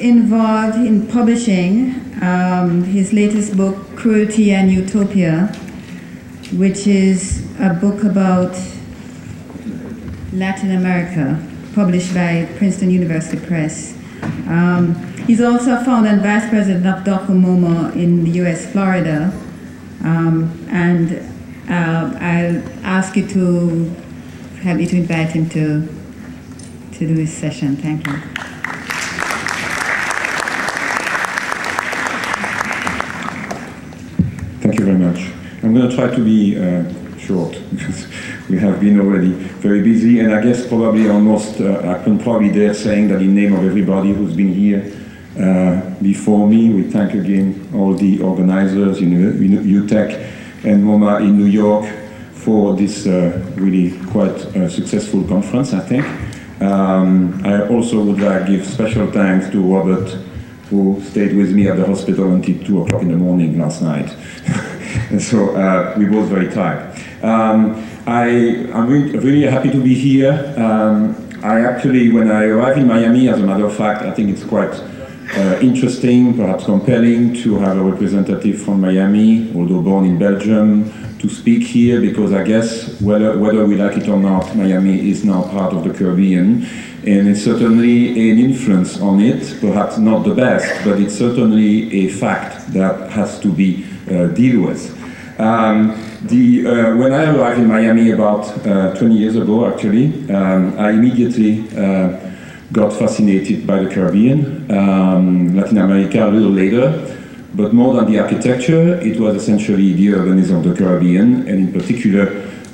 involved in publishing his latest book, Cruelty and Utopia, which is a book about Latin America, published by Princeton University Press. He's also a founder and vice president of DocuMomo in the US, Florida. And I'll ask you to help me to invite him to do this session. Thank you. Thank you very much. I'm going to try to be short because we have been already very busy, and I guess probably almost I can probably dare saying that in name of everybody who's been here before me, we thank again all the organizers in UTEC and MoMA in New York for this really quite successful conference, I think. I also would like to give special thanks to Robert, who stayed with me at the hospital until 2 o'clock in the morning last night. And so we both very tired. I'm really happy to be here. I actually, when I arrived in Miami, as a matter of fact, I think it's quite interesting, perhaps compelling, to have a representative from Miami, although born in Belgium, to speak here, because I guess whether we like it or not, Miami is now part of the Caribbean, and it's certainly an influence on it, perhaps not the best, but it's certainly a fact that has to be dealt with. When I arrived in Miami about 20 years ago, actually, I immediately got fascinated by the Caribbean, Latin America a little later, but more than the architecture, it was essentially the urbanism of the Caribbean, and in particular,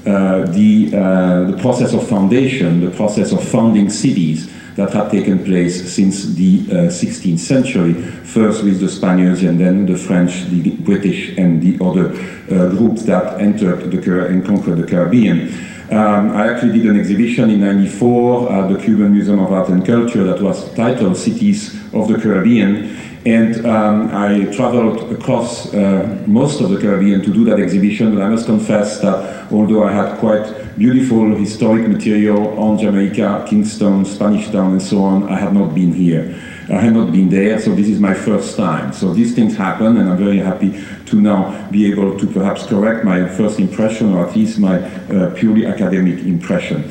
the process of foundation, the process of founding cities that had taken place since the 16th century, first with the Spaniards and then the French, the British, and the other groups that entered and conquered the Caribbean. I actually did an exhibition in '94 at the Cuban Museum of Art and Culture that was titled Cities of the Caribbean, and I traveled across most of the Caribbean to do that exhibition, but I must confess that although I had quite beautiful historic material on Jamaica, Kingston, Spanish Town, and so on, I had not been here. I had not been there, so this is my first time. So these things happen, and I'm very happy to now be able to perhaps correct my first impression, or at least my purely academic impression.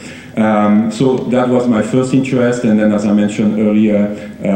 So that was my first interest, and then as I mentioned earlier,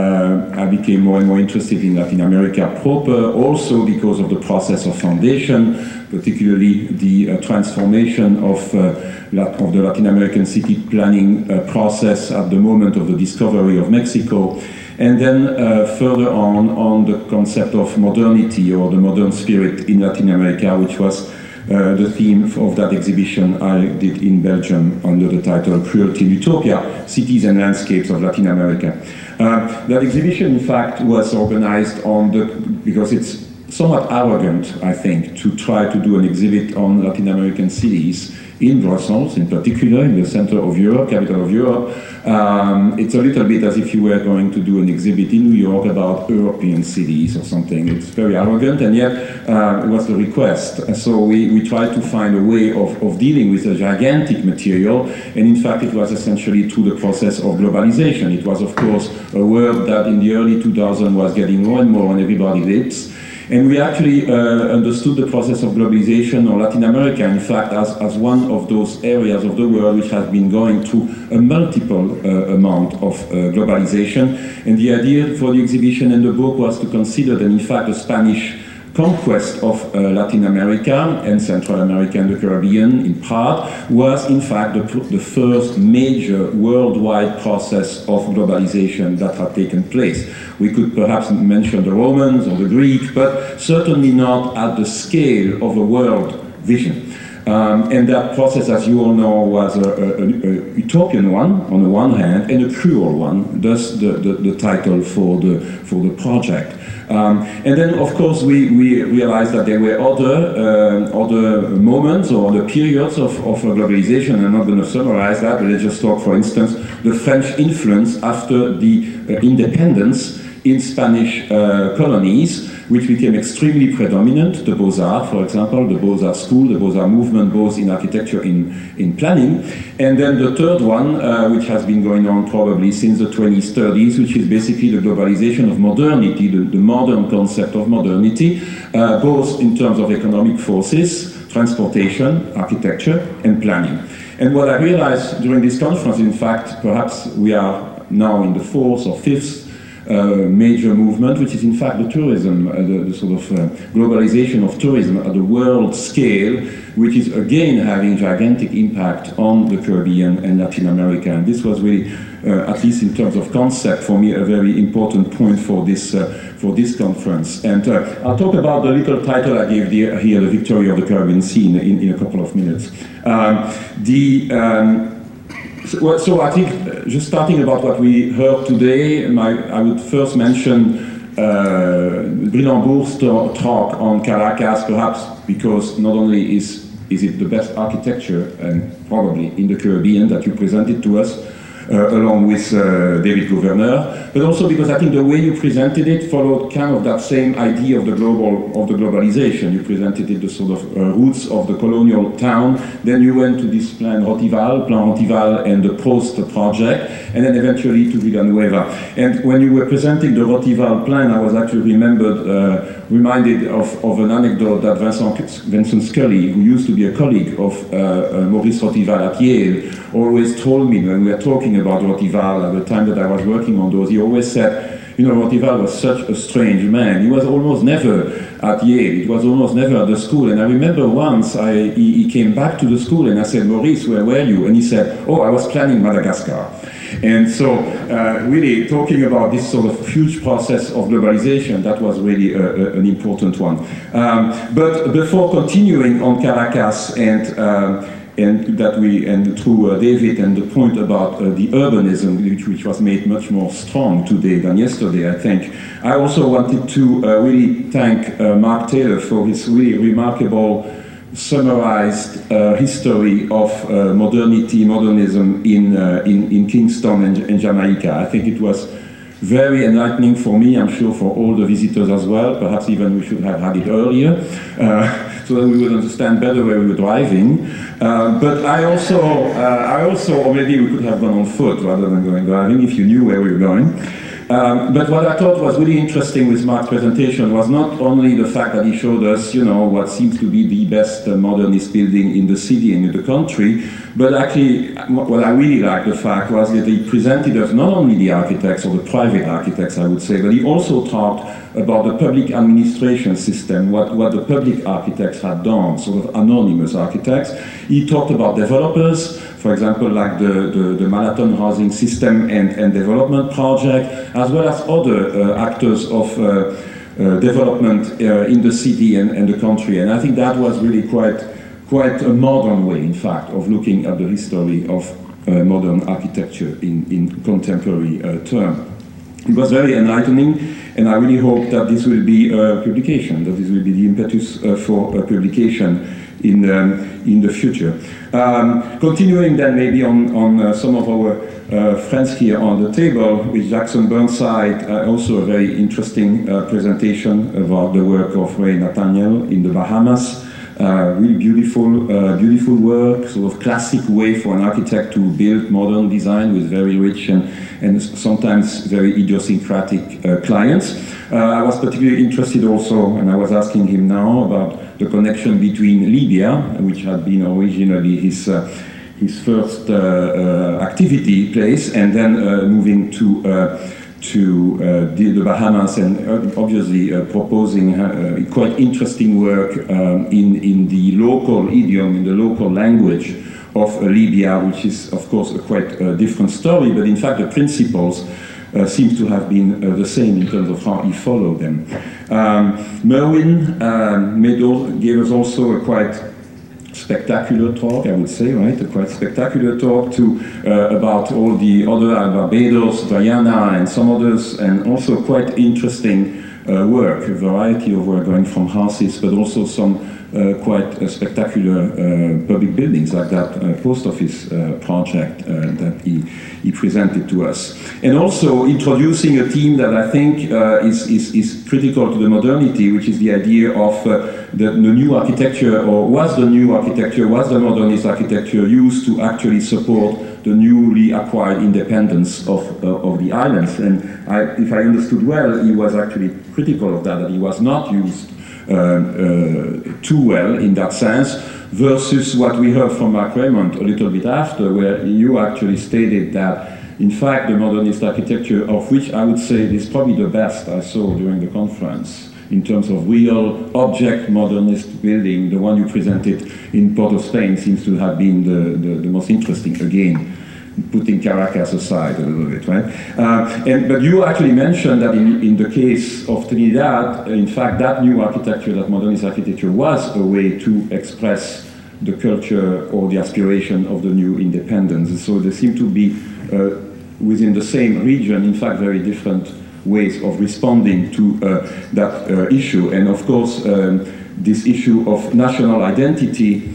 I became more and more interested in Latin America proper, also because of the process of foundation, particularly the transformation of the Latin American city planning process at the moment of the discovery of Mexico, and then further on the concept of modernity or the modern spirit in Latin America, which was the theme of that exhibition I did in Belgium under the title Cruelty and Utopia, Cities and Landscapes of Latin America. That exhibition, in fact, was organized because it's somewhat arrogant, I think, to try to do an exhibit on Latin American cities in Brussels, in particular, in the center of Europe, capital of Europe. It's a little bit as if you were going to do an exhibit in New York about European cities or something. It's very arrogant, and yet it was the request. So we tried to find a way of dealing with a gigantic material, and in fact it was essentially through the process of globalization. It was, of course, a word that in the early 2000s was getting more and more on everybody's lips. And we actually understood the process of globalization, or Latin America, in fact, as one of those areas of the world which has been going through a multiple amount of globalization. And the idea for the exhibition and the book was to consider that, in fact, the Spanish conquest of Latin America and Central America and the Caribbean, in part, was in fact the first major worldwide process of globalization that had taken place. We could perhaps mention the Romans or the Greeks, but certainly not at the scale of a world vision. And that process, as you all know, was a utopian one on the one hand, and a cruel one, thus the title for the project. And then, of course, we realized that there were other moments or other periods of globalization. I'm not going to summarize that, but let's just talk, for instance, the French influence after the independence in Spanish colonies which became extremely predominant, the Beaux-Arts, for example, the Beaux-Arts school, the Beaux-Arts movement, both in architecture in planning. And then the third one, which has been going on probably since the 20s, 30s, which is basically the globalization of modernity, the modern concept of modernity, both in terms of economic forces, transportation, architecture, and planning. And what I realized during this conference, in fact, perhaps we are now in the fourth or fifth major movement, which is in fact the tourism, the sort of globalization of tourism at the world scale, which is again having gigantic impact on the Caribbean and Latin America. And this was really, at least in terms of concept, for me, a very important point for this conference. And I'll talk about the little title I gave here, The Victory of the Caribbean Scene, in a couple of minutes. So I think, just starting about what we heard today, I would first mention Brillembourg's talk on Caracas, perhaps because not only is it the best architecture, and probably in the Caribbean, that you presented to us, along with David Gouverneur, but also because I think the way you presented it followed kind of that same idea of the globalization. You presented it the sort of roots of the colonial town. Then you went to this Plan Rotival, and the Prost project, and then eventually to Villanueva. And when you were presenting the Rotival plan, I was actually reminded of an anecdote that Vincent Scully, who used to be a colleague of Maurice Rotival at Yale, always told me when we were talking about Rotival at the time that I was working on those. He always said, you know, Rotival was such a strange man. He was almost never at Yale. It was almost never at the school. And I remember once he came back to the school and I said, Maurice, where were you? And he said, oh, I was planning Madagascar. And so really talking about this sort of huge process of globalization, that was really an important one. But before continuing on Caracas and through David and the point about the urbanism, which was made much more strong today than yesterday, I think, I also wanted to really thank Mark Taylor for his really remarkable summarized history of modernism in Kingston and Jamaica. I think it was very enlightening for me, I'm sure for all the visitors as well. Perhaps even we should have had it earlier, so that we would understand better where we were driving. But I also, or maybe we could have gone on foot rather than going driving if you knew where we were going. But what I thought was really interesting with Mark's presentation was not only the fact that he showed us, you know, what seems to be the best modernist building in the city and in the country, but actually what I really liked the fact was that he presented us not only the architects or the private architects, I would say, but he also talked about the public administration system, what the public architects had done, sort of anonymous architects. He talked about developers, for example, like the Marathon housing system and development project, as well as other actors of development in the city and the country. And I think that was really quite a modern way, in fact, of looking at the history of modern architecture in contemporary terms. It was very enlightening, and I really hope that this will be a publication, that this will be the impetus for a publication in the future. Continuing then maybe on some of our friends here on the table, with Jackson Burnside, also a very interesting presentation about the work of Ray Nathaniel in the Bahamas. Really beautiful work, sort of classic way for an architect to build modern design with very rich and sometimes very idiosyncratic clients. I was particularly interested also, and I was asking him now about the connection between Libya, which had been originally his first activity place, and then moving to the Bahamas, and obviously proposing quite interesting work in the local idiom, in the local language of Libya, which is of course a quite different story, but in fact the principles seems to have been the same in terms of how he followed them. Merwin gave us also a quite spectacular talk, I would say, right? A quite spectacular talk about all the other Barbados, Guyana, and some others, and also quite interesting work, a variety of work going from houses, but also some quite spectacular public buildings, like that post office project that he presented to us. And also introducing a theme that I think is critical to the modernity, which is the idea of the new architecture, or was the new architecture, was the modernist architecture used to actually support the newly acquired independence of the islands. And if I understood well, he was actually critical of that he was not used too well in that sense, versus what we heard from Mark Raymond a little bit after, where you actually stated that, in fact, the modernist architecture, of which I would say is probably the best I saw during the conference, in terms of real object modernist building, the one you presented in Port of Spain seems to have been the most interesting, again, putting Caracas aside a little bit, right? But you actually mentioned that in the case of Trinidad, in fact, that new architecture, that modernist architecture, was a way to express the culture or the aspiration of the new independence. And so they seem to be within the same region, in fact, very different ways of responding to that issue. And of course, this issue of national identity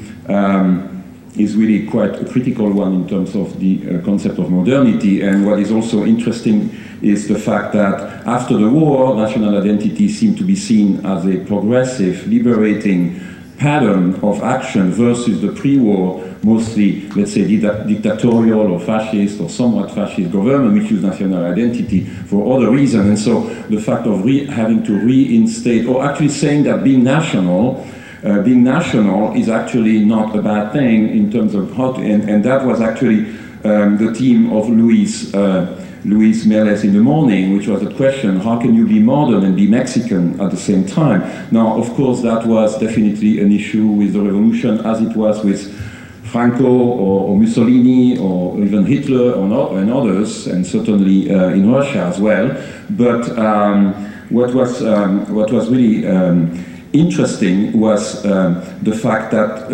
is really quite a critical one in terms of the concept of modernity. And what is also interesting is the fact that after the war, national identity seemed to be seen as a progressive, liberating pattern of action versus the pre-war, mostly, let's say, dictatorial or fascist or somewhat fascist government which used national identity for other reasons. And so the fact of having to reinstate, or actually saying that being national is actually not a bad thing in terms of how to, and that was actually the theme of Luis Meles in the morning, which was the question, how can you be modern and be Mexican at the same time? Now, of course, that was definitely an issue with the revolution, as it was with Franco or Mussolini or even Hitler and others, and certainly in Russia as well. But what was really interesting was the fact that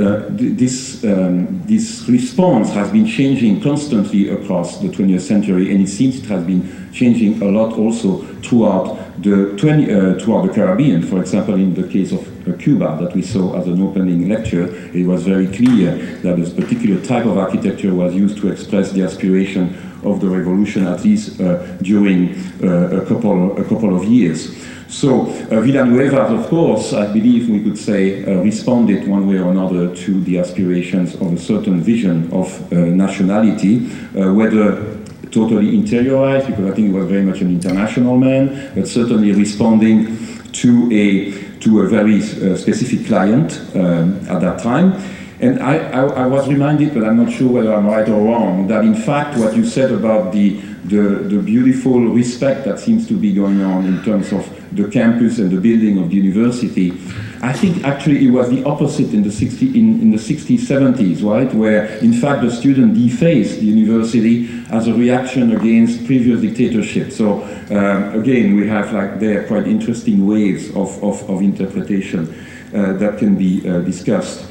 this response has been changing constantly across the 20th century, and it seems it has been changing a lot also throughout the Caribbean. For example, in the case of Cuba that we saw as an opening lecture, it was very clear that this particular type of architecture was used to express the aspiration of the revolution, at least during a couple of years. So Villanueva, of course, I believe we could say, responded one way or another to the aspirations of a certain vision of nationality, whether totally interiorized, because I think he was very much an international man, but certainly responding to a very specific client at that time. And I was reminded, but I'm not sure whether I'm right or wrong, that in fact what you said about the beautiful respect that seems to be going on in terms of the campus and the building of the university, I think actually it was the opposite in the 60s, 70s, right? Where in fact the student defaced the university as a reaction against previous dictatorship. So again, we have like there quite interesting ways of interpretation that can be discussed.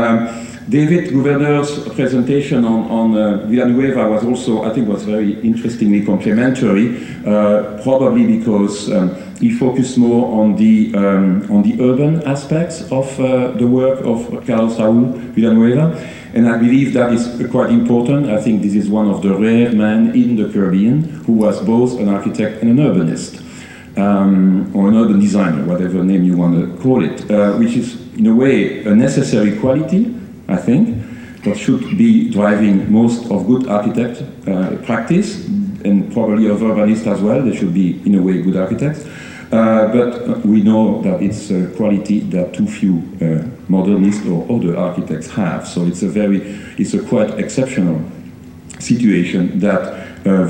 David Gouverneur's presentation on Villanueva was also, I think, was very interestingly complementary, probably because he focused more on the urban aspects of the work of Carlos Raúl Villanueva, and I believe that is quite important. I think this is one of the rare men in the Caribbean who was both an architect and an urbanist, or an urban designer, whatever name you want to call it, which is in a way a necessary quality, I think, that should be driving most of good architect practice, and probably of urbanists as well. They should be, in a way, good architects. But we know that it's a quality that too few modernists or other architects have. So it's a quite exceptional situation that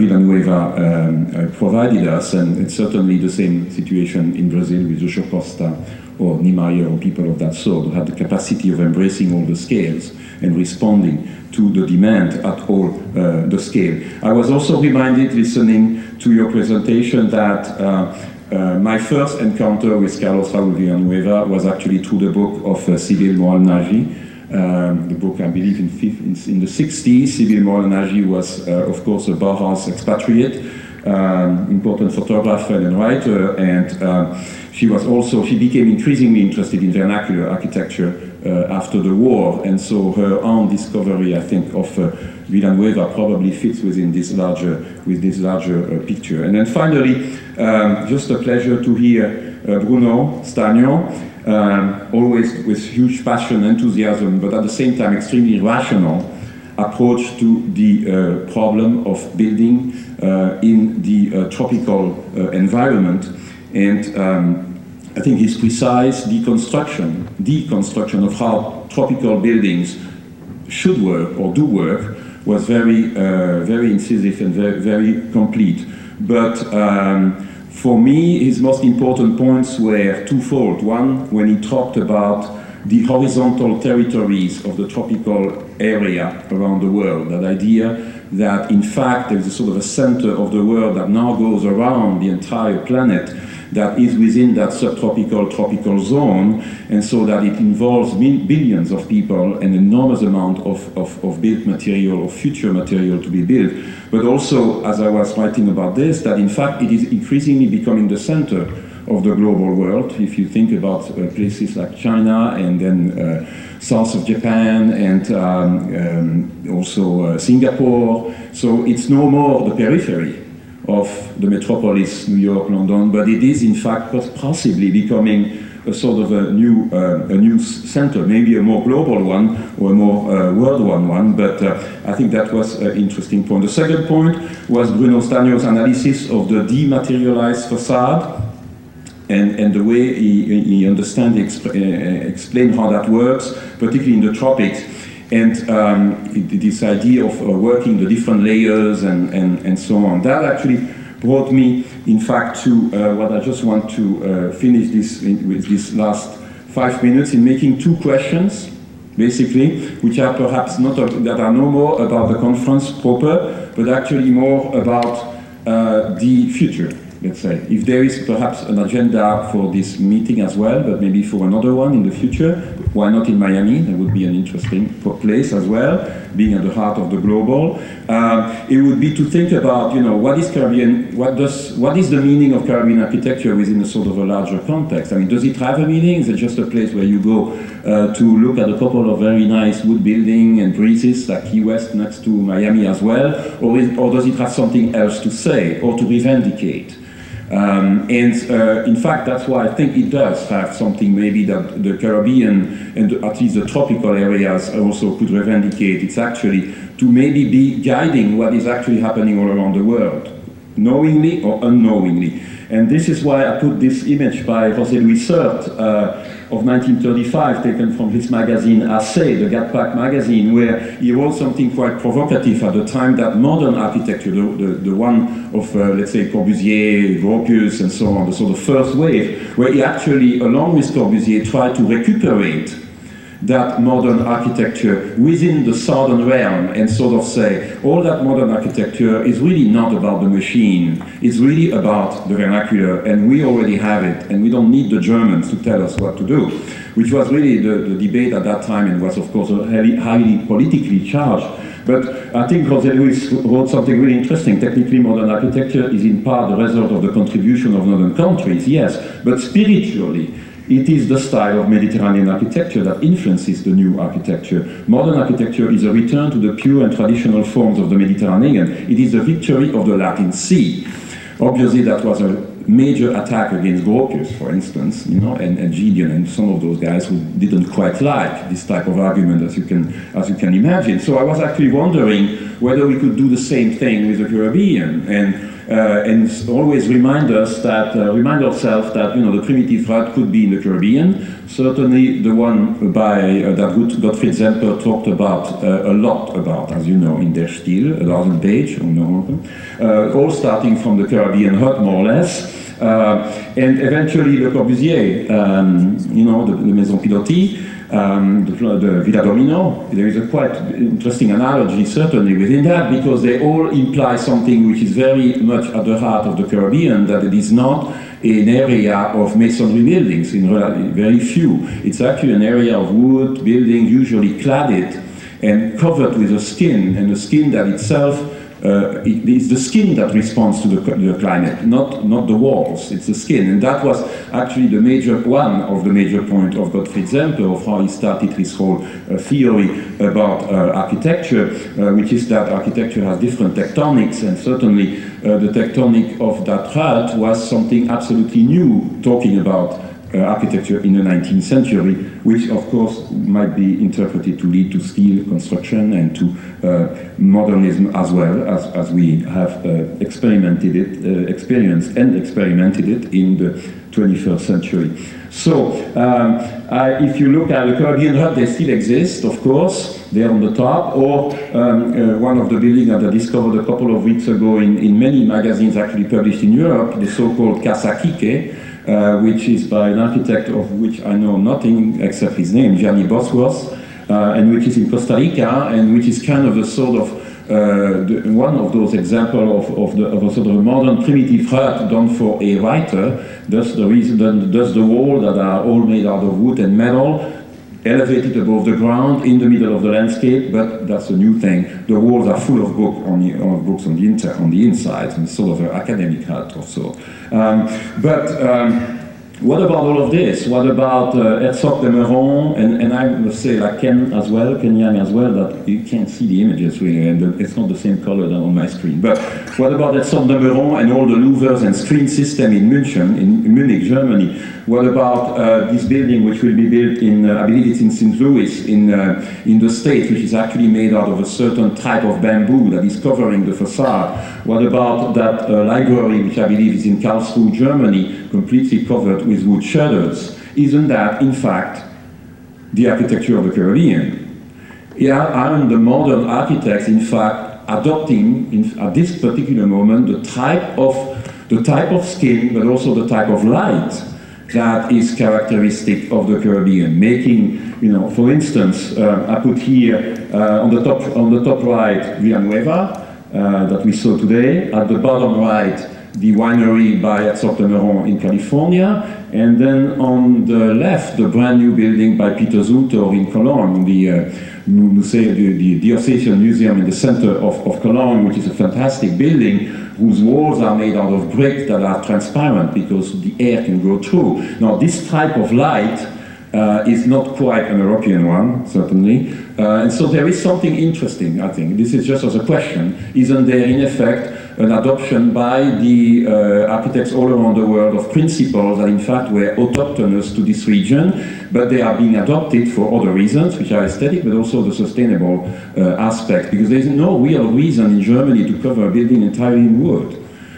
Villanueva provided us, and it's certainly the same situation in Brazil with João Costa or Niemeyer or people of that sort, who had the capacity of embracing all the scales and responding to the demand at all the scale. I was also reminded, listening to your presentation, that my first encounter with Carlos Raúl Villanueva was actually through the book of Sibyl Moral-Nagy. The book, I believe, in the 60s. Sibyl Moral-Nagy was, of course, a Bauhaus expatriate, important photographer and writer, and she became increasingly interested in vernacular architecture after the war, and so her own discovery, I think, of Villanueva probably fits within this larger picture. And then finally, just a pleasure to hear Bruno Stagno, always with huge passion, enthusiasm, but at the same time extremely rational approach to the problem of building in the tropical environment. And I think his precise deconstruction of how tropical buildings should work or do work was very incisive and very complete. But for me, his most important points were twofold. One, when he talked about the horizontal territories of the tropical area around the world, that idea that in fact there is a sort of a center of the world that now goes around the entire planet that is within that subtropical, tropical zone, and so that it involves billions of people and an enormous amount of built material or future material to be built. But also, as I was writing about this, that in fact it is increasingly becoming the center of the global world. If you think about places like China and then south of Japan and also Singapore, so it's no more the periphery of the metropolis, New York, London, but it is in fact possibly becoming a sort of a new center, maybe a more global one or a more worldwide one, but I think that was an interesting point. The second point was Bruno Stagno's analysis of the dematerialized facade and the way he explained how that works, particularly in the tropics. And this idea of working the different layers and so on, that actually brought me, in fact, to what I just want to finish with this last 5 minutes in making two questions, basically, which are perhaps that are no more about the conference proper, but actually more about the future. Let's say, if there is perhaps an agenda for this meeting as well, but maybe for another one in the future, why not in Miami? That would be an interesting place as well, being at the heart of the global. It would be to think about, what is Caribbean, what is the meaning of Caribbean architecture within a sort of a larger context? I mean, does it have a meaning? Is it just a place where you go to look at a couple of very nice wood buildings and breezes like Key West next to Miami as well? Or does it have something else to say or to revendicate? In fact, that's why I think it does have something maybe that the Caribbean and at least the tropical areas also could revendicate. It's actually to maybe be guiding what is actually happening all around the world, knowingly or unknowingly. And this is why I put this image by José Luis Sert of 1935, taken from his magazine Assez, the GATPAC magazine, where he wrote something quite provocative at the time that modern architecture, the one of, let's say, Corbusier, Gropius, and so on, the sort of first wave, where he actually, along with Corbusier, tried to recuperate that modern architecture within the southern realm and sort of say, all that modern architecture is really not about the machine, it's really about the vernacular, and we already have it, and we don't need the Germans to tell us what to do, which was really the debate at that time, and was of course highly politically charged. But I think José Luis wrote something really interesting. Technically, modern architecture is in part the result of the contribution of northern countries, yes, but spiritually, it is the style of Mediterranean architecture that influences the new architecture. Modern architecture is a return to the pure and traditional forms of the Mediterranean. It is the victory of the Latin Sea. Obviously, that was a major attack against Gropius, for instance, and Gideon and some of those guys who didn't quite like this type of argument, as you can imagine. So I was actually wondering whether we could do the same thing with the Caribbean and always remind ourselves that the primitive rut could be in the Caribbean. Certainly, the one by that Gottfried Zemper talked about a lot about, as you know, in Der Stil, a larger page, all starting from the Caribbean hut, more or less. And eventually Le Corbusier, the Maison Piloty, the Villa Domino. There is a quite interesting analogy certainly within that, because they all imply something which is very much at the heart of the Caribbean, that it is not an area of masonry buildings, in very few. It's actually an area of wood building, usually cladded and covered with a skin, and a skin that itself it's the skin that responds to the climate, not the walls. It's the skin, and that was actually one of the major points of Gottfried Zemper, of how he started his whole theory about architecture, which is that architecture has different tectonics, and certainly the tectonic of that hut was something absolutely new, talking about architecture in the 19th century, which of course might be interpreted to lead to steel construction and to modernism as well, as we have experienced and experimented it in the 21st century. So if you look at the Caribbean hut, they still exist, of course. They're on the top, or one of the buildings that I discovered a couple of weeks ago in many magazines actually published in Europe, the so-called Casa Quique, which is by an architect of which I know nothing except his name, Gianni Bosworth, and which is in Costa Rica, and which is kind of a sort of one of those examples of a sort of a modern primitive hut done for a writer. Thus the walls that are all made out of wood and metal, elevated above the ground in the middle of the landscape, but that's a new thing. The walls are full of books on the inside, and sort of an academic hut or so. What about all of this? What about Herzog de Meuron, and I must say, like Ken Yang as well, that you can't see the images really, and it's not the same color than on my screen. But what about Herzog de Meuron and all the louvers and screen system in Munich, Germany? What about this building which will be built in, I believe it's in St. Louis, in the States, which is actually made out of a certain type of bamboo that is covering the facade? What about that library, which I believe is in Karlsruhe, Germany, completely covered with wood shutters? Isn't that, in fact, the architecture of the Caribbean? Aren't the modern architects, in fact, adopting, at this particular moment, the type of skin, but also the type of light that is characteristic of the Caribbean, making, for instance, I put here on the top right Villanueva that we saw today, at the bottom right the winery by Herzog de Meuron in California, and then on the left the brand new building by Peter Zumthor in Cologne, the Diocesan Museum in the center of Cologne, which is a fantastic building whose walls are made out of bricks that are transparent because the air can go through. Now, this type of light is not quite an European one, certainly. And so there is something interesting, I think. This is just as a question. Isn't there, in effect, an adoption by the architects all around the world of principles that, in fact, were autochthonous to this region, but they are being adopted for other reasons, which are aesthetic, but also the sustainable aspect? Because there is no real reason in Germany to cover a building entirely in wood.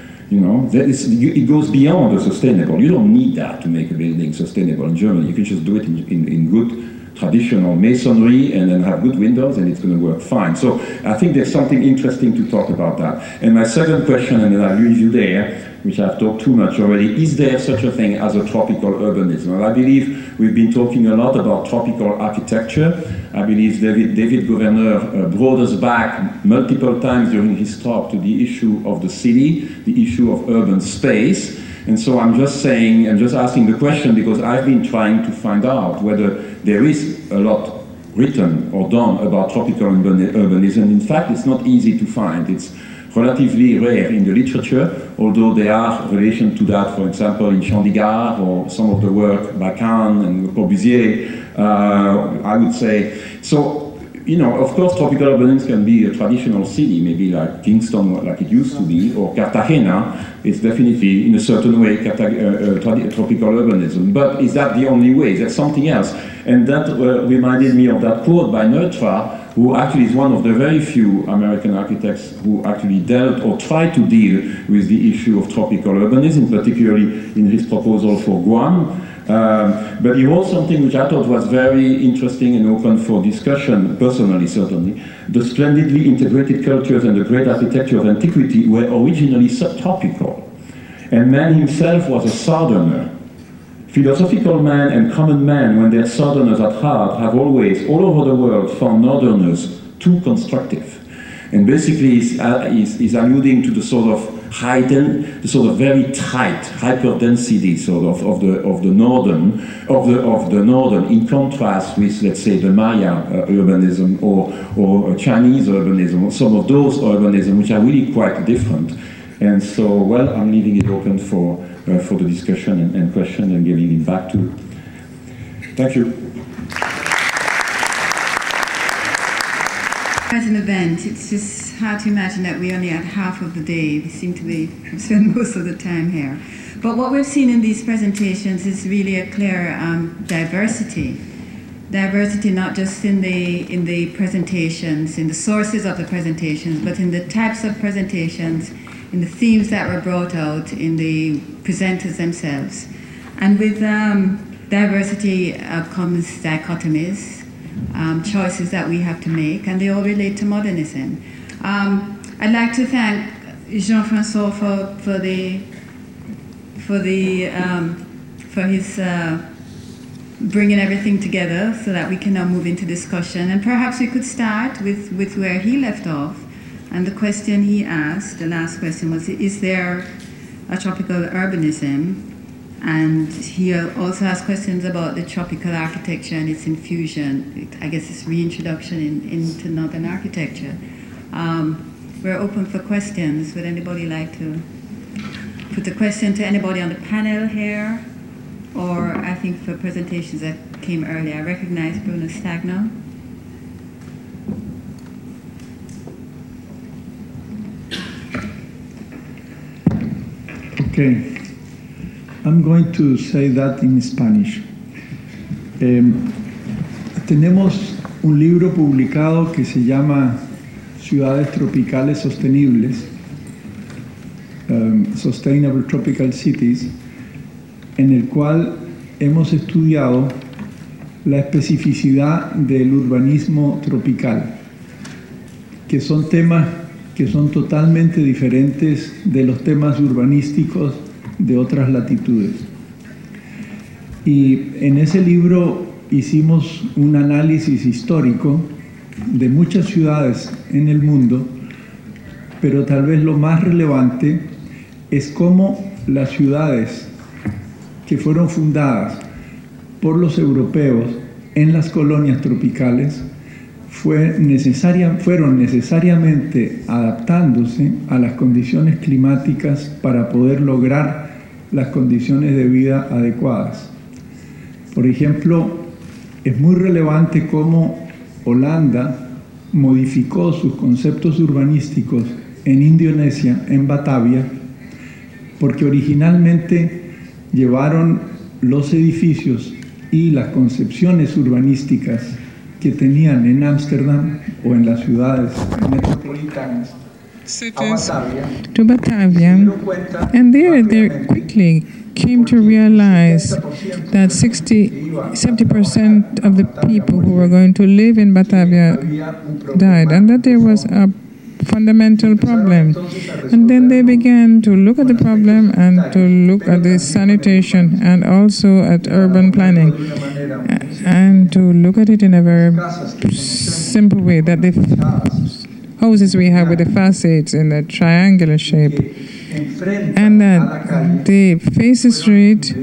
It goes beyond the sustainable. You don't need that to make a building sustainable in Germany. You can just do it in good traditional masonry and then have good windows and it's going to work fine. So I think there's something interesting to talk about that. And my second question, and then I'll leave you there, which I've talked too much already, is there such a thing as a tropical urbanism? And I believe we've been talking a lot about tropical architecture. I believe David Gouverneur brought us back multiple times during his talk to the issue of the city, the issue of urban space. And so I'm just asking the question because I've been trying to find out whether there is a lot written or done about tropical urbanism. In fact, it's not easy to find. It's relatively rare in the literature, although there are relations to that, for example, in Chandigarh or some of the work by Kahn and Corbusier, I would say. So, of course, tropical urbanism can be a traditional city, maybe like Kingston, like it used to be, or Cartagena. It's definitely, in a certain way, tropical urbanism. But is that the only way? Is there something else? And that reminded me of that quote by Neutra, who actually is one of the very few American architects who actually dealt or tried to deal with the issue of tropical urbanism, particularly in his proposal for Guam. But he wrote something which I thought was very interesting and open for discussion, personally certainly. The splendidly integrated cultures and the great architecture of antiquity were originally subtropical, and man himself was a southerner. Philosophical man and common man, when they're southerners at heart, have always, all over the world, found northerners too constructive. And basically he's alluding to the sort of sort of very tight hyperdensity sort of the northern in contrast with, let's say, the Maya urbanism or Chinese urbanism, or some of those urbanism which are really quite different. And so, well, I'm leaving it open for the discussion and question and giving it back to. Thank you. As an event, it's just hard to imagine that we only had half of the day. We seem to be spend most of the time here. But what we've seen in these presentations is really a clear diversity. Diversity not just in the presentations, in the sources of the presentations, but in the types of presentations, in the themes that were brought out, in the presenters themselves. And with diversity comes dichotomies, choices that we have to make, and they all relate to modernism. I'd like to thank Jean-François for his bringing everything together so that we can now move into discussion. And perhaps we could start with where he left off. And the question he asked, the last question was, is there a tropical urbanism? And he also asked questions about the tropical architecture and its infusion, I guess its reintroduction into northern architecture. We're open for questions. Would anybody like to put the question to anybody on the panel here? Or I think for presentations that came earlier, I recognize Bruno Stagno. Okay, I'm going to say that in Spanish. Tenemos un libro publicado que se llama Ciudades Tropicales Sostenibles, Sustainable Tropical Cities, en el cual hemos estudiado la especificidad del urbanismo tropical, que son temas que son totalmente diferentes de los temas urbanísticos de otras latitudes. Y en ese libro hicimos un análisis histórico de muchas ciudades en el mundo, pero tal vez lo más relevante es cómo las ciudades que fueron fundadas por los europeos en las colonias tropicales fueron necesariamente adaptándose a las condiciones climáticas para poder lograr las condiciones de vida adecuadas. Por ejemplo, es muy relevante cómo Holanda modificó sus conceptos urbanísticos en Indonesia, en Batavia, porque originalmente llevaron los edificios y las concepciones urbanísticas que tenían en Ámsterdam o en las ciudades metropolitanas to Batavia, and there they quickly came to realize that 70% of the people who were going to live in Batavia died, and that there was a fundamental problem. And then they began to look at the problem and to look at the sanitation and also at urban planning and to look at it in a very simple way, that the houses we have with the facades in a triangular shape, and that they face the street,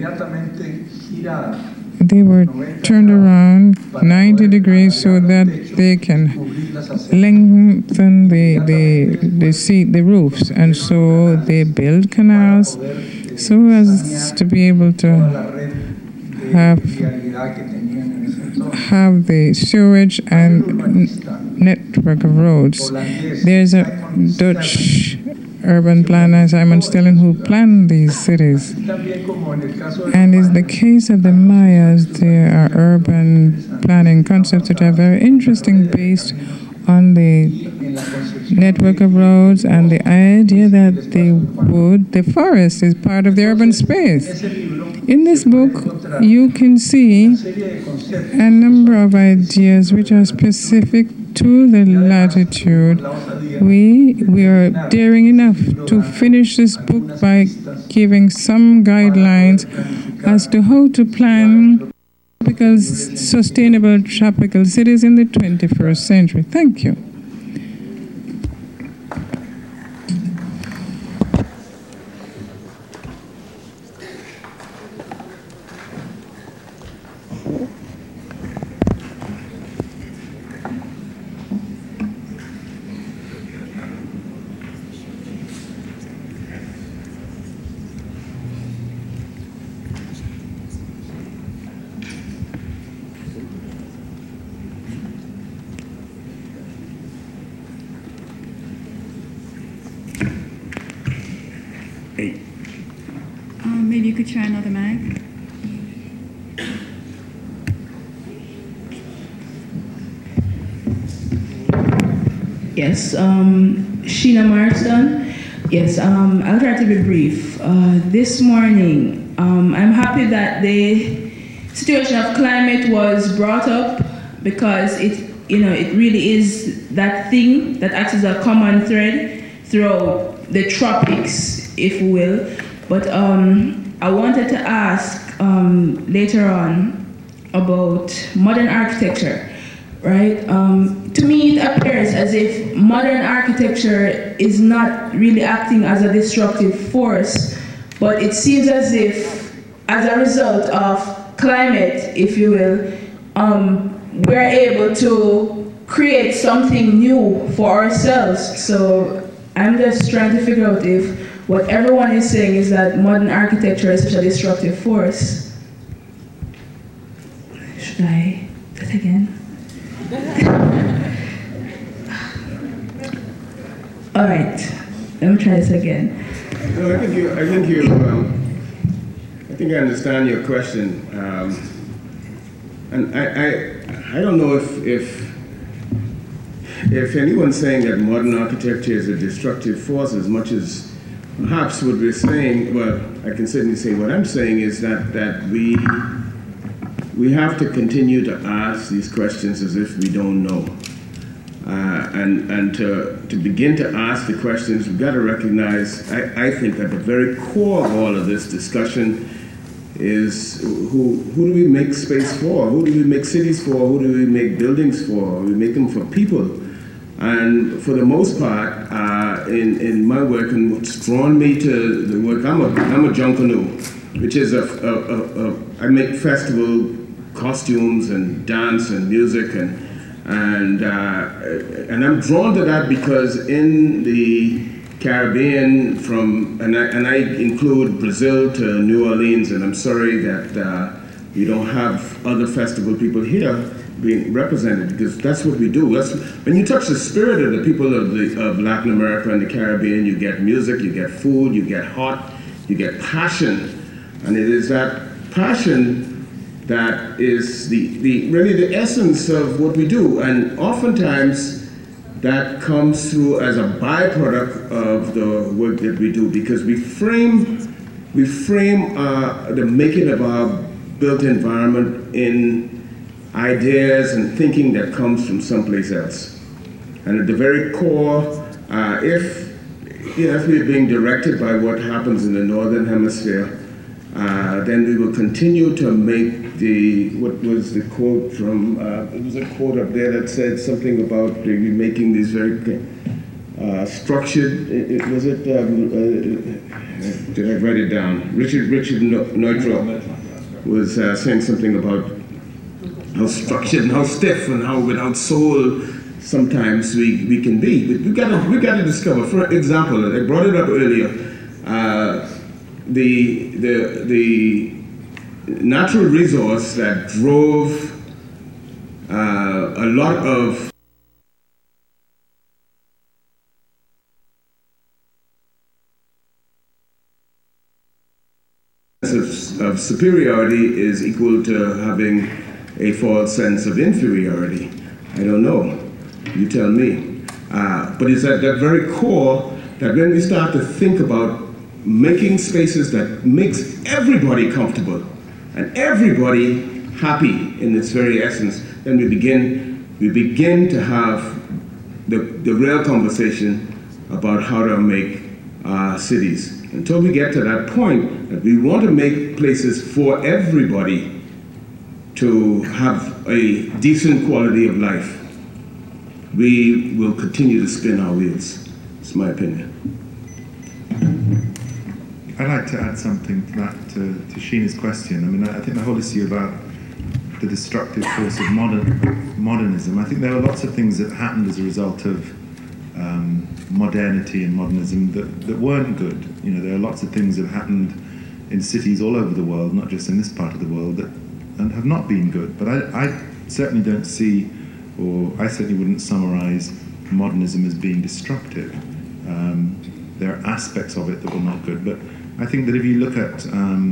they were turned around 90 degrees so that they can lengthen the roofs, and so they build canals so as to be able to have the sewage and network of roads. There's a Dutch urban planner, Simon Stelling, who planned these cities. And in the case of the Mayas, there are urban planning concepts that are very interesting, based on the network of roads and the idea that the forest is part of the urban space. In this book, you can see a number of ideas which are specific to the latitude. We are daring enough to finish this book by giving some guidelines as to how to plan sustainable tropical cities in the 21st century. Thank you. if you could try another mic. Yes, Sheena Marston. Yes, I'll try to be brief. This morning, I'm happy that the situation of climate was brought up because it really is that thing that acts as a common thread throughout the tropics, if we will. But I wanted to ask later on about modern architecture. Right? To me, it appears as if modern architecture is not really acting as a destructive force, but it seems as if, as a result of climate, if you will, we're able to create something new for ourselves. So I'm just trying to figure out if what everyone is saying is that modern architecture is such a destructive force. Should I do it again? All right, let me try this again. No, I think I understand your question, and I don't know if anyone's saying that modern architecture is a destructive force as much as perhaps what we're saying. Well, I can certainly say what I'm saying is that we have to continue to ask these questions as if we don't know. And to begin to ask the questions, we've got to recognize, I think, at the very core of all of this discussion is who do we make space for? Who do we make cities for? Who do we make buildings for? We make them for people. And for the most part, in my work, and what's drawn me to the work, I'm a junkanoo, which is I make festival costumes and dance and music, and I'm drawn to that because in the Caribbean, and I include Brazil to New Orleans, and I'm sorry that we don't have other festival people here being represented, because that's what we do. When you touch the spirit of the people of Latin America and the Caribbean, you get music, you get food, you get heart, you get passion, and it is that passion that is really the essence of what we do, and oftentimes that comes through as a byproduct of the work that we do, because we frame the making of our built environment in ideas and thinking that comes from someplace else. And at the very core, if we're being directed by what happens in the Northern Hemisphere, then we will continue to make what was the quote from, it was a quote up there that said something about making these very structured, did I write it down? Richard Neutra was saying something about how structured and how stiff and how without soul sometimes we can be. But we got to discover. For example, I brought it up earlier. The natural resource that drove a lot of superiority is equal to having a false sense of inferiority. I don't know. You tell me. But it's at that very core that when we start to think about making spaces that makes everybody comfortable and everybody happy in its very essence, then we begin to have the real conversation about how to make cities. Until we get to that point that we want to make places for everybody to have a decent quality of life, we will continue to spin our wheels. It's my opinion. I'd like to add something to that, to Sheena's question. I mean, I think the whole issue about the destructive force of modernism, I think there are lots of things that happened as a result of modernity and modernism that weren't good. You know, there are lots of things that happened in cities all over the world, not just in this part of the world, that and have not been good. But I certainly don't see, or I certainly wouldn't summarize modernism as being destructive. There are aspects of it that were not good, but I think that if you look at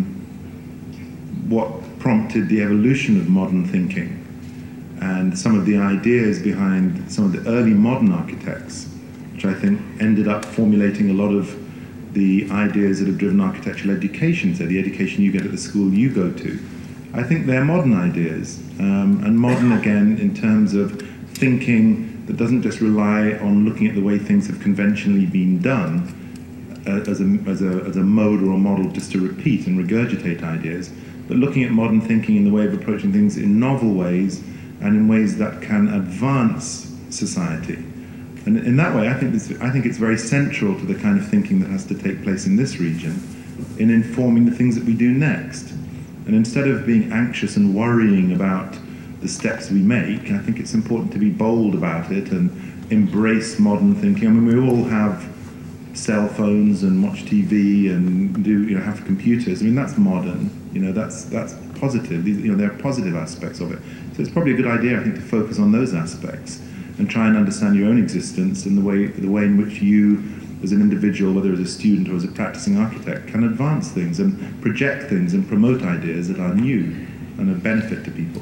what prompted the evolution of modern thinking and some of the ideas behind some of the early modern architects, which I think ended up formulating a lot of the ideas that have driven architectural education, so the education you get at the school you go to, I think they're modern ideas, and modern again in terms of thinking that doesn't just rely on looking at the way things have conventionally been done as a mode or a model just to repeat and regurgitate ideas, but looking at modern thinking in the way of approaching things in novel ways and in ways that can advance society. And in that way, I think it's very central to the kind of thinking that has to take place in this region in informing the things that we do next. And instead of being anxious and worrying about the steps we make, I think it's important to be bold about it and embrace modern thinking. I mean, we all have cell phones and watch TV and have computers. I mean, that's modern. That's positive. There are positive aspects of it. So it's probably a good idea, I think, to focus on those aspects and try and understand your own existence and the way in which you, as an individual, whether as a student or as a practicing architect, can advance things and project things and promote ideas that are new and of benefit to people.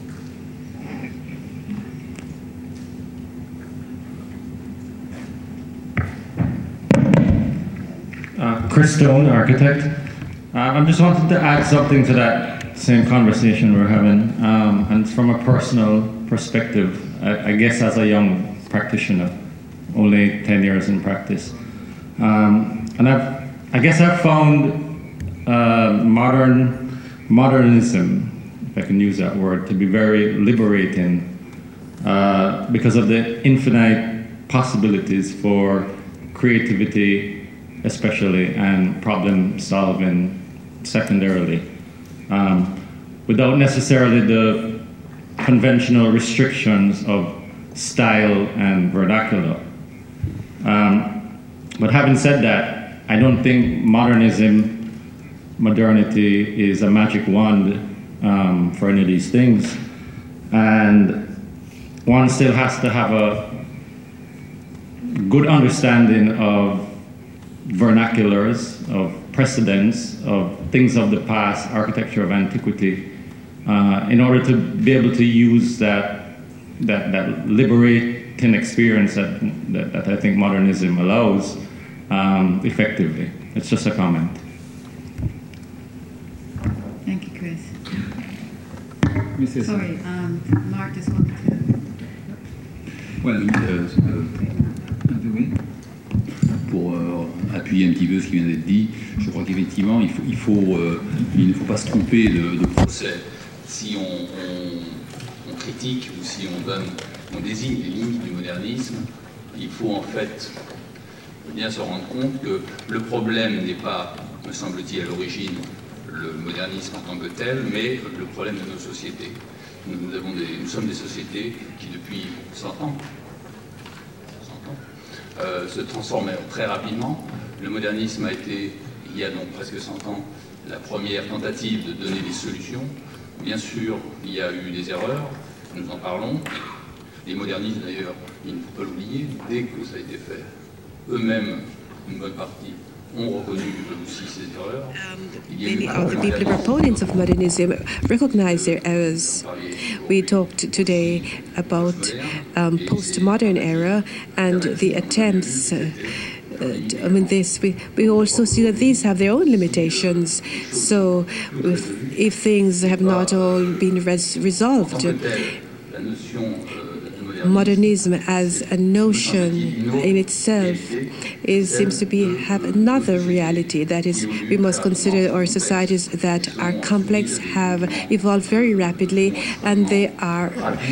Chris Stone, architect. I'm just wanting to add something to that same conversation we're having, and from a personal perspective, I guess as a young practitioner, only 10 years in practice, and I guess I've found modernism, if I can use that word, to be very liberating because of the infinite possibilities for creativity, especially, and problem solving secondarily, without necessarily the conventional restrictions of style and vernacular. But having said that, I don't think modernity is a magic wand for any of these things. And one still has to have a good understanding of vernaculars, of precedents, of things of the past, architecture of antiquity, in order to be able to use that liberating experience that I think modernism allows effectively. It's just a comment. Thank you, Chris. Sorry, Mark just wanted to... Well, pour appuyer un petit peu ce qui vient d'être dit, je crois qu'effectivement, il ne faut pas se tromper de procès. Si on critique ou si on désigne les limites du modernisme, il faut en fait bien se rendre compte que le problème n'est pas, me semble-t-il, à l'origine le modernisme en tant que tel, mais le problème de nos sociétés. Nous sommes des sociétés qui, depuis 100 ans, se transforment très rapidement. Le modernisme a été, il y a donc presque 100 ans, la première tentative de donner des solutions. Bien sûr, il y a eu des erreurs, nous en parlons. Les modernistes, d'ailleurs, il ne faut pas l'oublier, dès que ça a été fait, eux-mêmes, une bonne partie, ont reconnu aussi ces erreurs. Many of the people proponents of modernism recognize their errors. We talked today about postmodern era and the attempts. We also see that these have their own limitations. So, if things have not all been resolved, modernism as a notion in itself seems to have another reality. That is, we must consider our societies that are complex, have evolved very rapidly, and they are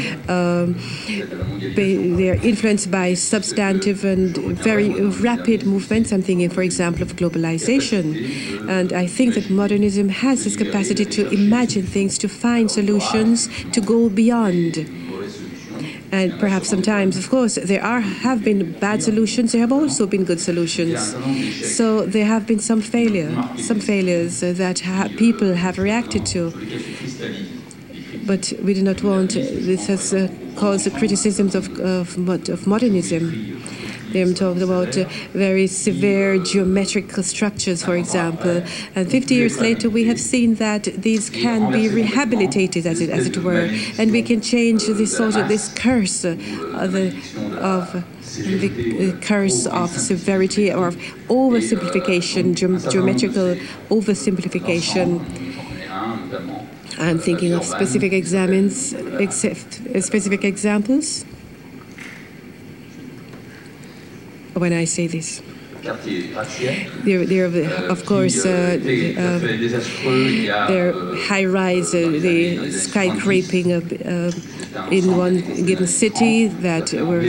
influenced by substantive and very rapid movements. I'm thinking, for example, of globalization. And I think that modernism has this capacity to imagine things, to find solutions, to go beyond. And perhaps sometimes, of course, there have been bad solutions. There have also been good solutions. So there have been some failures that people have reacted to. But we do not want this has caused the criticisms of modernism. They talked about very severe geometrical structures, for example. And 50 years later, we have seen that these can be rehabilitated, as it were, and we can change this curse the curse of severity or of oversimplification, geometrical oversimplification. I'm thinking of specific examples when I say this. There, of course, they're high-rise, the skyscraping in one given city that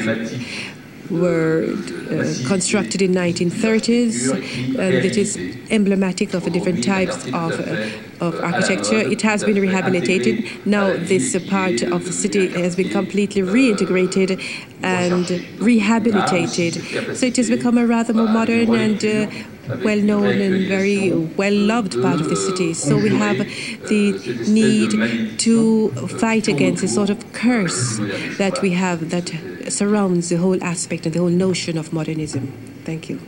were constructed in 1930s, and it is emblematic of different types of architecture. It has been rehabilitated. Now this part of the city has been completely reintegrated and rehabilitated. So it has become a rather more modern and well-known and very well-loved part of the city. So we have the need to fight against this sort of curse that we have that surrounds the whole aspect and the whole notion of modernism. Thank you.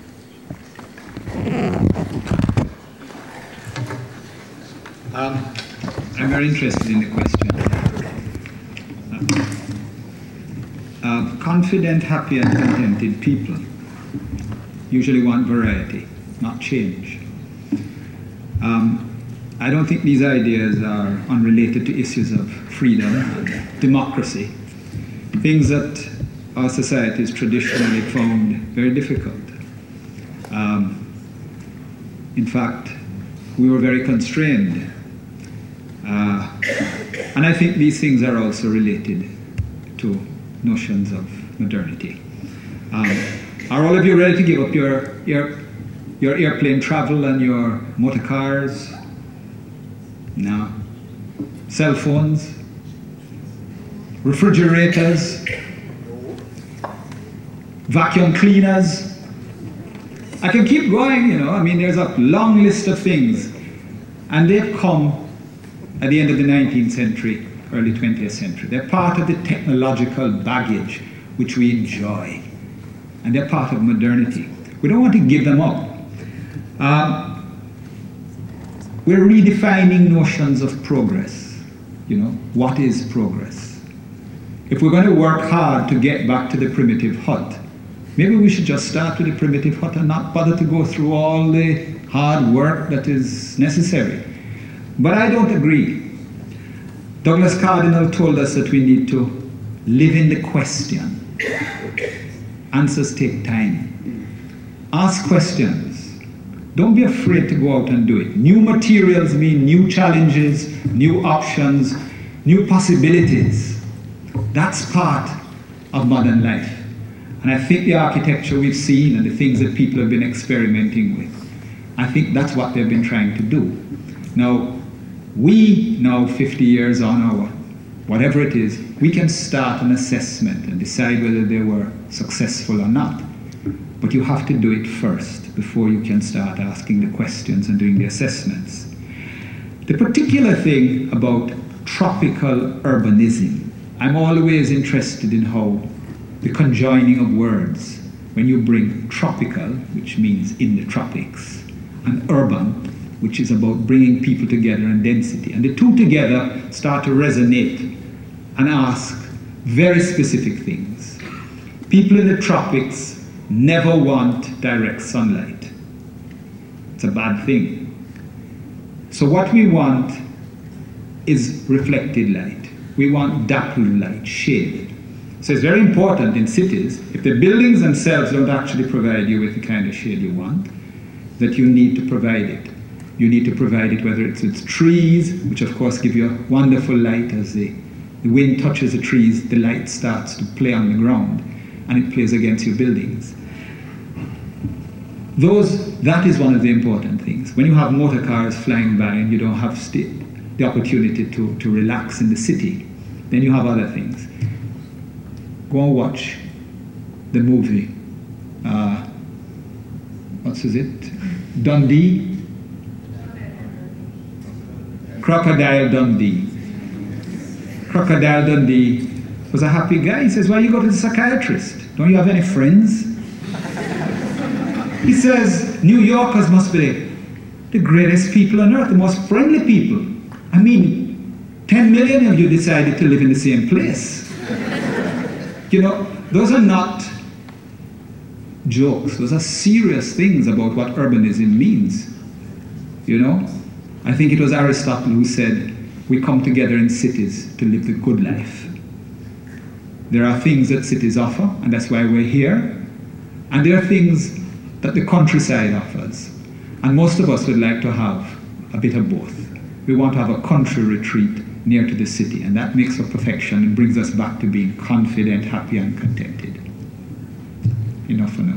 I'm very interested in the question. Confident, happy, and contented people usually want variety, not change. I don't think these ideas are unrelated to issues of freedom and democracy, things that our society has traditionally found very difficult. In fact, we were very constrained. And I think these things are also related to notions of modernity. Are all of you ready to give up your airplane travel and your motor cars? No. Cell phones? Refrigerators? Vacuum cleaners? I can keep going, you know. I mean, there's a long list of things. And they've come at the end of the 19th century, early 20th century. They're part of the technological baggage which we enjoy. And they're part of modernity. We don't want to give them up. We're redefining notions of progress. You know, what is progress? If we're going to work hard to get back to the primitive hut, maybe we should just start with the primitive hut and not bother to go through all the hard work that is necessary. But I don't agree. Douglas Cardinal told us that we need to live in the question. Answers take time. Ask questions. Don't be afraid to go out and do it. New materials mean new challenges, new options, new possibilities. That's part of modern life. And I think the architecture we've seen and the things that people have been experimenting with, I think that's what they've been trying to do. Now, 50 years on, or whatever it is, we can start an assessment and decide whether they were successful or not. But you have to do it first before you can start asking the questions and doing the assessments. The particular thing about tropical urbanism, I'm always interested in how the conjoining of words, when you bring tropical, which means in the tropics, and urban, which is about bringing people together and density. And the two together start to resonate and ask very specific things. People in the tropics never want direct sunlight. It's a bad thing. So what we want is reflected light. We want dappled light, shade. So it's very important in cities, if the buildings themselves don't actually provide you with the kind of shade you want, that you need to provide it. You need to provide it whether it's with trees, which of course give you a wonderful light. As the wind touches the trees, the light starts to play on the ground and it plays against your buildings. That is one of the important things. When you have motor cars flying by and you don't have the opportunity to relax in the city, then you have other things. Go and watch the movie, Dundee? Crocodile Dundee. Crocodile Dundee was a happy guy. He says, why you go to the psychiatrist? Don't you have any friends? He says, New Yorkers must be the greatest people on earth, the most friendly people. I mean, 10 million of you decided to live in the same place. You know, those are not jokes. Those are serious things about what urbanism means. You know, I think it was Aristotle who said, we come together in cities to live the good life. There are things that cities offer, and that's why we're here. And there are things that the countryside offers. And most of us would like to have a bit of both. We want to have a country retreat near to the city, and that makes for perfection and brings us back to being confident, happy, and contented. Enough for now.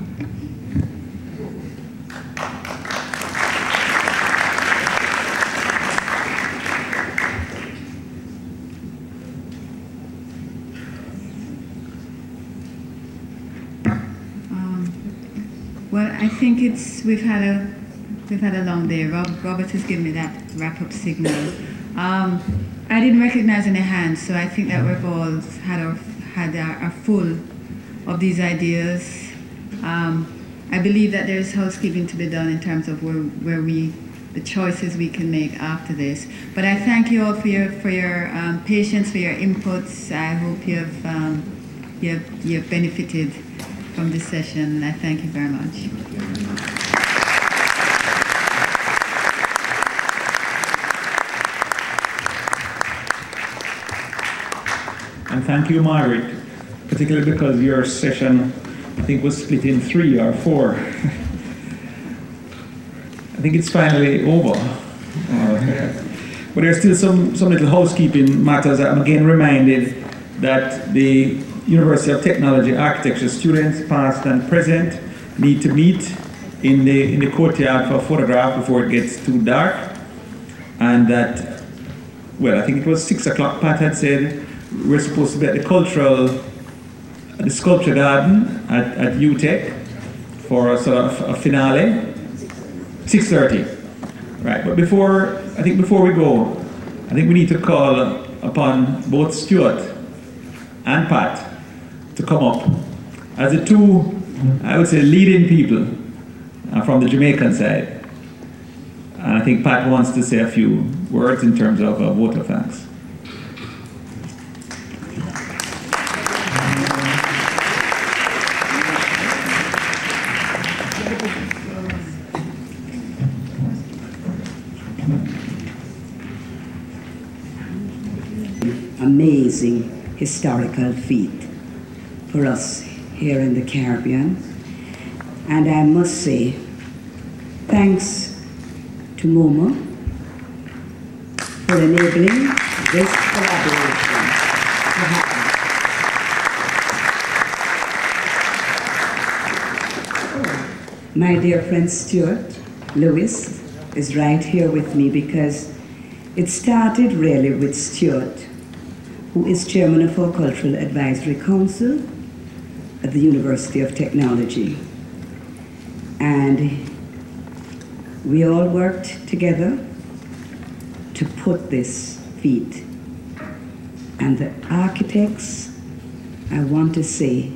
Well, I think we've had a long day. Robert has given me that wrap-up signal. I didn't recognize any hands, so I think that we've all had our full of these ideas. I believe that there's housekeeping to be done in terms of the choices we can make after this. But I thank you all for your patience, for your inputs. I hope you've benefited from this session. I thank you very much. And thank you, Margaret, particularly because your session, I think, was split in 3 or 4. I think it's finally over. But there's still some little housekeeping matters. I'm again reminded that the University of Technology Architecture students, past and present, need to meet in the courtyard for a photograph before it gets too dark. And that, well, I think it was 6 o'clock, Pat had said, we're supposed to be at the sculpture garden at UTech for a sort of a finale. 6:30. Right, but before we go, I think we need to call upon both Stuart and Pat to come up as the two, I would say, leading people from the Jamaican side. And I think Pat wants to say a few words in terms of a vote of thanks. Amazing historical feat for us here in the Caribbean. And I must say, thanks to MoMA for enabling this collaboration to happen. My dear friend Stuart Lewis is right here with me because it started really with Stuart, who is chairman of our Cultural Advisory Council at the University of Technology. And we all worked together to put this feat. And the architects, I want to say,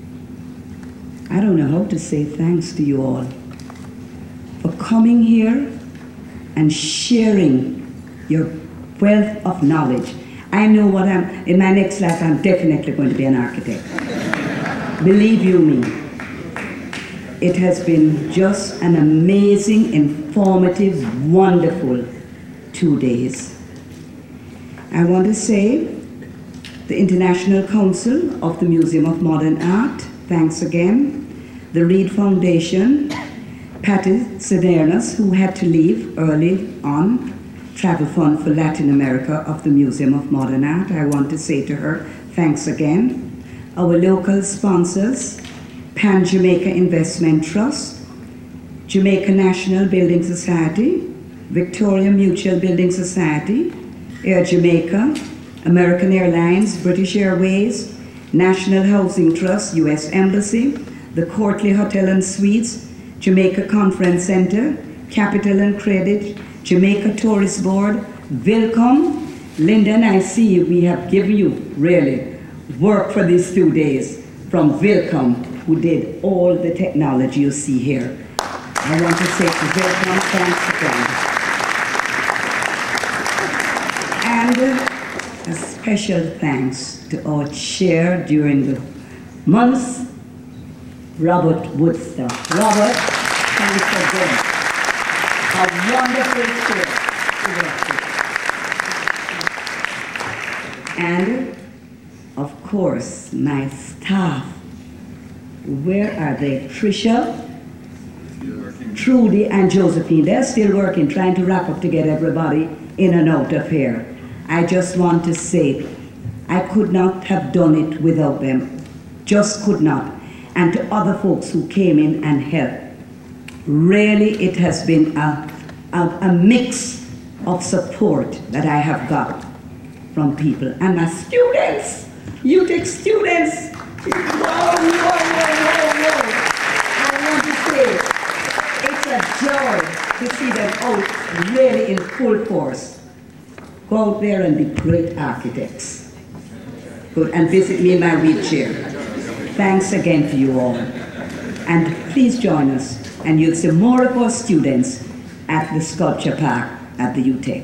I don't know how to say thanks to you all for coming here and sharing your wealth of knowledge. I know in my next life, I'm definitely going to be an architect. Believe you me, it has been just an amazing, informative, wonderful 2 days. I want to say the International Council of the Museum of Modern Art, thanks again. The Reed Foundation, Patty Sedairnas, who had to leave early on, Travel Fund for Latin America of the Museum of Modern Art. I want to say to her, thanks again. Our local sponsors, Pan Jamaica Investment Trust, Jamaica National Building Society, Victoria Mutual Building Society, Air Jamaica, American Airlines, British Airways, National Housing Trust, U.S. Embassy, the Courtly Hotel and Suites, Jamaica Conference Center, Capital and Credit, Jamaica Tourist Board, Vilcom. Lyndon, I see we have given you really work for these 2 days. from Vilcom, who did all the technology you see here. I want to say to Vilcom, thanks again. And a special thanks to our chair during the months, Robert Woodstock. Robert, thanks again. A wonderful chair to work with. And, of course, my staff. Where are they? Tricia, Trudy, and Josephine. They're still working, trying to wrap up to get everybody in and out of here. I just want to say, I could not have done it without them. Just could not. And to other folks who came in and helped. Really, it has been a mix of support that I have got from people. And my students, UTech students, whoa. I want to say, it's a joy to see them out really in full force. Go out there and be great architects. Good, and visit me in my wheelchair. Thanks again to you all. And please join us, and you'll see more of our students at the Sculpture Park at the UTech.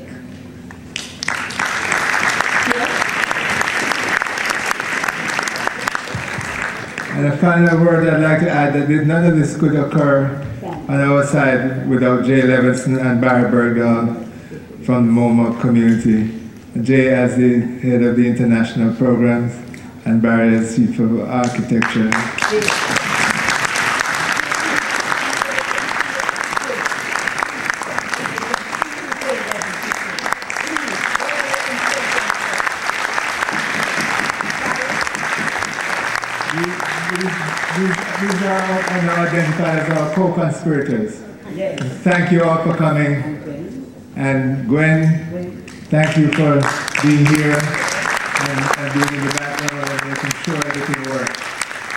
And a final word I'd like to add that none of this could occur on our side without Jay Levinson and Barry Bergdahl from the MoMA community. Jay as the head of the international programs and Barry as chief of architecture. These are identified as our co-conspirators. Yes. Thank you all for coming. And Gwen, thank you for being here and being in the background and making sure everything works.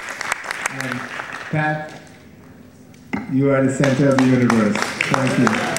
And Pat, you are the center of the universe. Thank you.